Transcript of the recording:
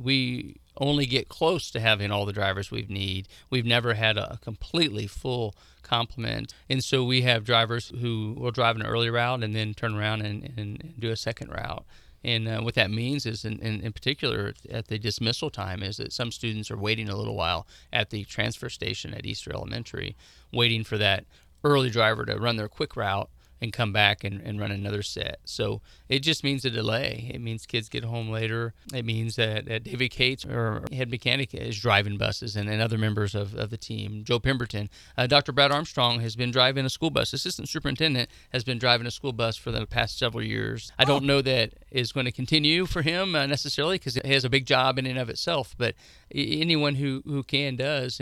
we only get close to having all the drivers we need. We've never had a completely full complement. And so we have drivers who will drive an early route and then turn around and do a second route. And what that means is, in particular, at the dismissal time, is that some students are waiting a little while at the transfer station at Easter Elementary, waiting for that early driver to run their quick route and come back and run another set. So it just means a delay. It means kids get home later. It means that David Cates, our head mechanic, is driving buses, and other members of the team. Joe Pemberton. Dr. Brad Armstrong has been driving a school bus. Assistant superintendent has been driving a school bus for the past several years. I don't know that is going to continue for him necessarily, because he has a big job in and of itself, but anyone who can does.